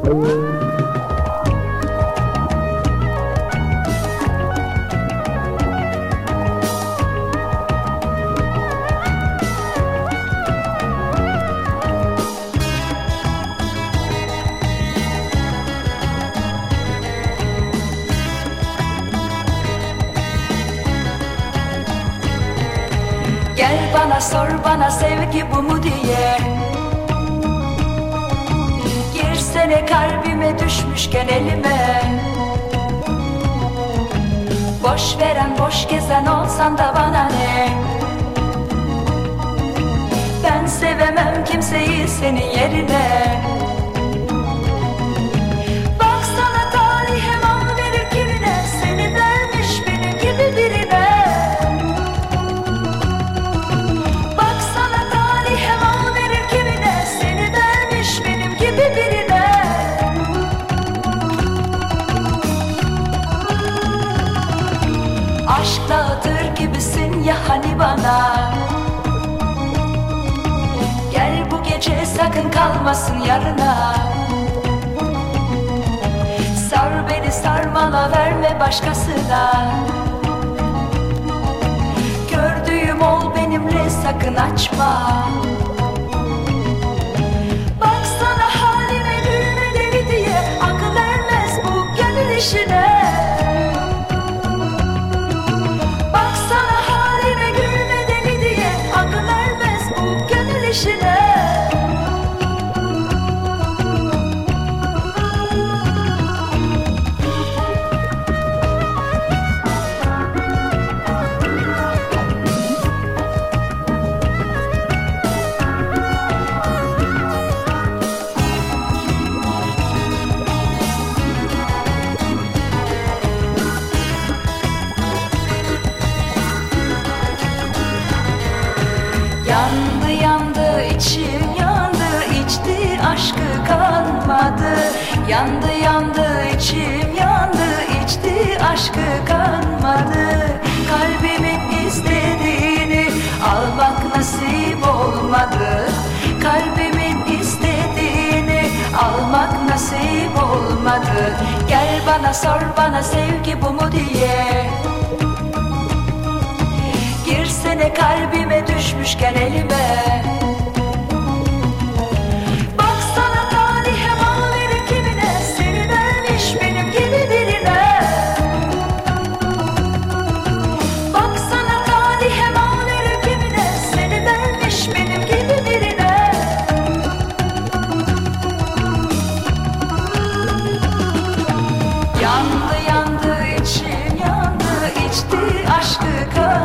Gel bana sor bana sevgi bu mu diye. Girsene kalbime düşmüşken elime. Boş veren boş gezen olsan da bana ne. Ben sevemem kimseyi senin yerine. Baksana talihe mal verir kimine. Seni vermiş benim gibi birine. Aşk dağıtır gibisin ya hani bana. Gel bu gece sakın kalmasın yarına. Sar beni sarmala verme başkasına. Gördüğüm ol benimle sakın açma. Baksana halime gülme deli diye. Akıl ermez bu gönül işine. Yandı yandı içim yandı, içti aşkı kanmadı. Yandı yandı içim yandı, içti aşkı kanmadı. Kalbimin istediğini almak nasip olmadı. Kalbimin istediğini almak nasip olmadı. Gel bana sor bana sevgi bu mu diye. Girsene kalbime düşmüşken elime. Baksana talihe mal verir kimine. Seni vermiş benim gibi birine. Baksana talihe mal verir kimine. Seni vermiş benim gibi birine. Yandı yandı içim yandı, içti aşkı kan.